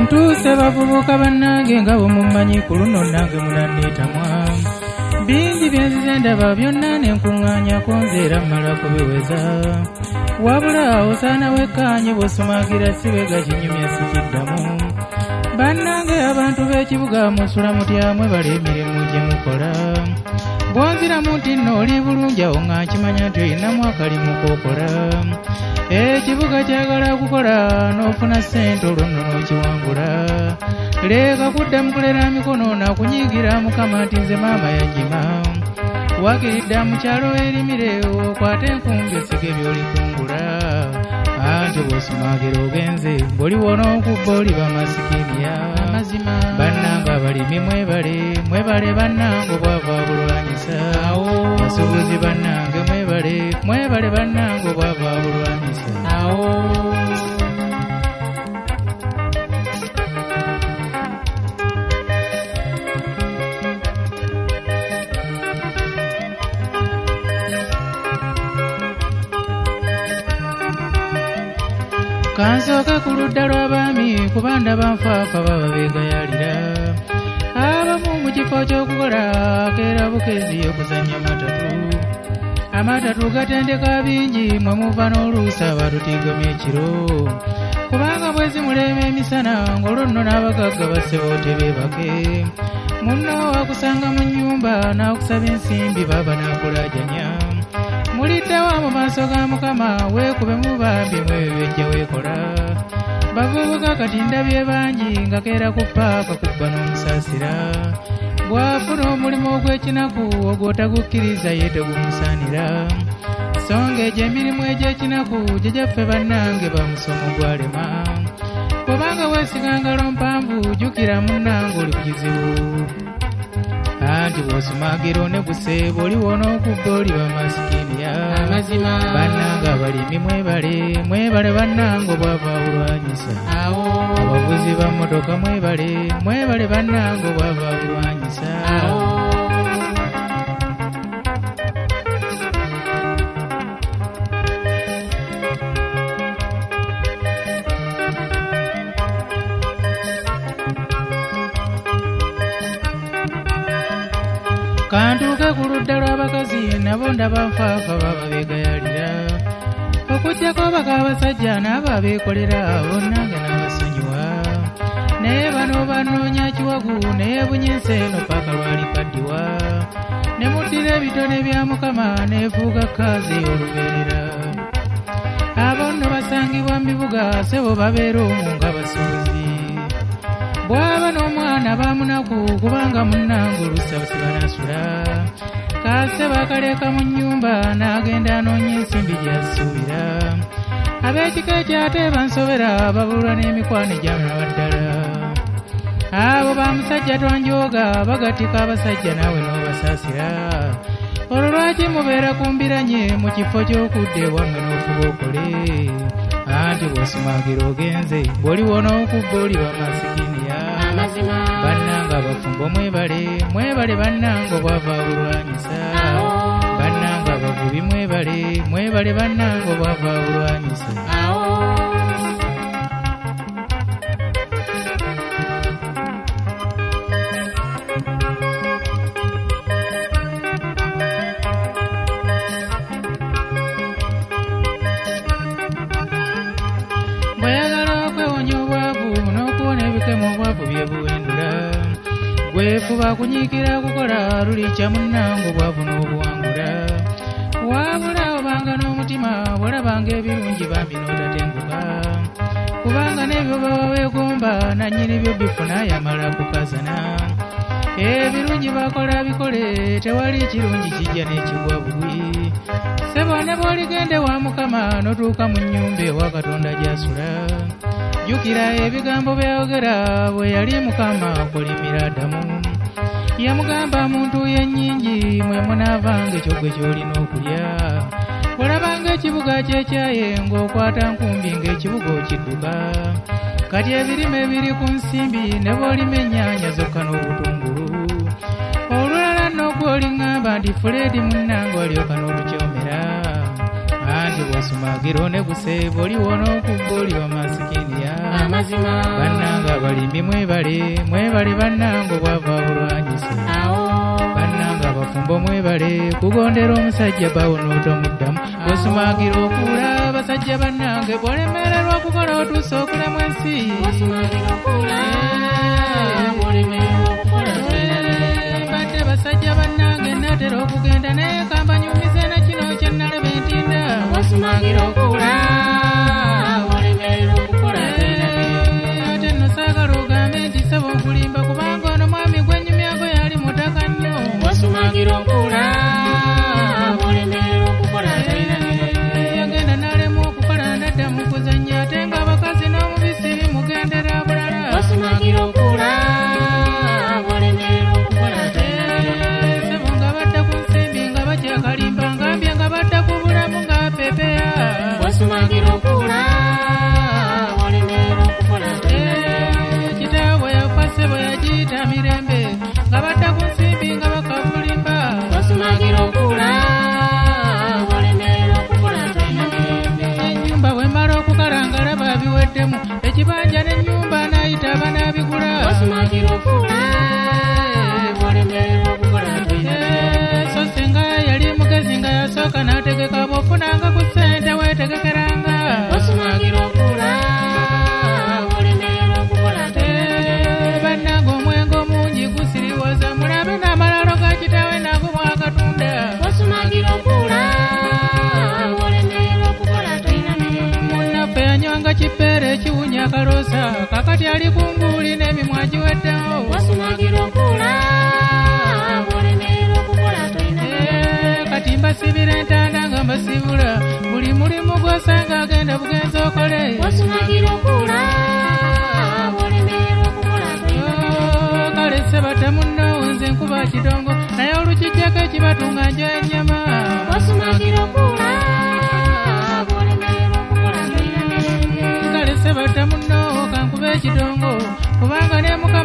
Ntuuse bavubuka bannange nga bwe mummanyi ku luno nange munanneetamwa. Bingi bye nzize ndaba byonna ne nkuŋŋaanyako nze era mmala kubiweza. Wabula osaana wekkaanye bw'osumagira sibega kinyumya sikiddamu. Bannange abantu b'ekibuga musula mutya mwebala emirimu gye mukola. Bw'onziramu nti nno oli bulungi awo nga nkimanya nti olinamu akalimu k'okola. Ekibuga kyagala kukola n'ofuna ssente olwo nno n'okiwangula. Leeka kuddamu kulera mikono nakunyiigira Mukama nti nze maama yanyima. Wakiridda mu kyalo erimire okwate enkumbi osige by'olikungula. Anti bw'osumaagira ogenze bw'oliwoo n'okubba oli bamasikiniya. Amazima bannanga abalimi mwebale bannanga obwava bulwanyisa. Basuubuzi bannange mwebale bannanga obwava bulwanyisa. Kansooke ku ludda lw'abaami kuba ndaba nfaafa baba beegayaalira. Abamu mu kifo ky'okukola keera bukezi okuzannya amatatu gatendeka bingi mwe muva n'oluusi abatutiigomya ekiro. Kubanga bwe zimulema emisana ng'olwo nno n'abagagga basse bootebe bake. Munno akusanga mu nnyumba n'akusaba ensimbi baba n'akulaajanya. Muliddewa mu maaso ga Mukama weekube mu bambi mwebejja weekola. Bavubuka kati ndabye bangi nga keera ku paaka kubba n'omusaasira. Bw'afuna omulimu ogw'ekinaku ogw'otagukkiriza ye tegumusaanira. Songa egyo emirimu egy'ekinaku gye gyaffe bannange bamusomo gwalema. Kubanga weesiga ngalo mpanvu jjukira munnange oli ku kizibu. Anti bw'osumaagira oneguse bw'oliwoo n'okubba oli bamasikiniya. Amazima bannange abalimi mwebale bannange obwava bulwanyisa. Abavuzi ba mmotoka mwebale bannange obwava bulwanyisa. Kantuuke ku ludda lw'abakazi nabo ndaba nfaafa baba beegayaalira. Okuggyako baka abasajja n'abo abeekolera bonnange n'abasonyiwa. Naye bano banoonya kiwagu neebunya ensi eno paaka lwalikaddiwa. Ne muddira ebitone bya Mukama neefuuka kaazi olubeerera. Abo nno basangibwa mu bibuga ssebo babeera omwo nga basuubuzi. Bw'aba n'omwana bamunaku kubanga munnange oluusi banaasula. Kaase bakaleka mu nnyumba n'agenda anoonya ensimbi gy'asuubira. Ab'ekika ekyate bansobera babulwa n'emikwano egyamulaba ddala. Abo bamusajja twanjooga bagatika abasajja naawe n'obasaasira. Olwo lwaki mubeera kumbiranye mu kifo ky'okudda ewammwe n'ofuba okole. Anti bw'osumaagira ogenze bw'oliwoo n'okubba oli bamasikiniya. Bannanga abafumbo mwebale bannanga obwava bulwanyisa. Bannanga abavubi mwebale bannanga obwava bulwanyisa. Bw'oyagala okwewonya obwavu n'okuwona ebikemo obwavu bye buwendula. Gwefuba kunyiikira kukola lulikya munnange obwavu n'obuwangula. Wabula obanga n'omutima bw'olabanga ebirungi bambi n'otatenguka. Kubanga n'ebyo baba weegomba nannyini byo bifuna yamala kukazana. Ebirungi bakola bikole tewali kirungi kijja n'ekigwa bugwi. Ssebo ne bw'oligende wa Mukama n'otuuka mu nnyumba ewa Katonda gy'asula. Jjukira ebigambo byayogera bwe yali Mukama akulimira Adamu. Yamugamba muntu yennyingi mwe munaavanga ekyo gwe ky'olina okulya. Olabanga ekibuga kyekyaye ng'okwata nkumbi ng'ekibuga okidduka. Kati ebirime ebiri ku nsimbi ne bw'olima ennyaanya zokka n'obutungulu. Olulala n'ogw'oliŋŋamba nti Fred munnange olyoka n'olukyomera. Anti Osumagiro ne guse boli wono kuboli wa masikini ya amazima bannanga balimbi mwebale bannanga bwava bulwanyise bannanga bafumbo mwebale kugondera omusajja bawonooto muddamu Osumagiro okula abasajja bannange bwolemererwa okukola otuusa okulemu ensi badde basajja bannange natera okugenda naye kambanyumize na kino kyennalaba entinda Osumagiro okula ate nno saagala ogambe nti saba okulimba kubanga ono mwami gwenyumyago yali mutaka nnyo Osumagiro okula yagenda n'alema okukola nadda mu kuzannya ate ng'abakazi n'omubisi bimugendera bulala Osumagiro okula sebo nga badda ku nsimbi nga bakyakalimba ngambye nga badda ku bulamu nga pepeya Osumagiro okula kitaabwe yafa sebo yagiyita mirembe nga badda ku nsimbi nga bakabulimba Osumagiro okula ennyumba bwe mala okukalanga laba biweddemu ekibanja n'ennyumba n'ayita banaabigula Osumagiro okula so singa yali mugezi nga yasooka n'ategeka bw'ofunanga ku ssente weetegekeranga Osumagiro okula bannanga omwenge omungi gusiriwoza mulabe n'amalalo ga kitaawe nago mwakatunda Osumagiro okula munnaffe yanywanga kipeera ekiwunya akaloosa kakati ali ku nguuli n'emimwa giweddewo Osumagiro okula kati mbasibira entanda nga mbasibula buli mulimu gw'osanga agenda bugenzi okole Osumagiro okula kale sebata munno nze nkuba kidongo naye olukijjako ekibatunga njo ennyama Osumagiro okula kale sebata munno kankuba ekidongo kubanga ne muka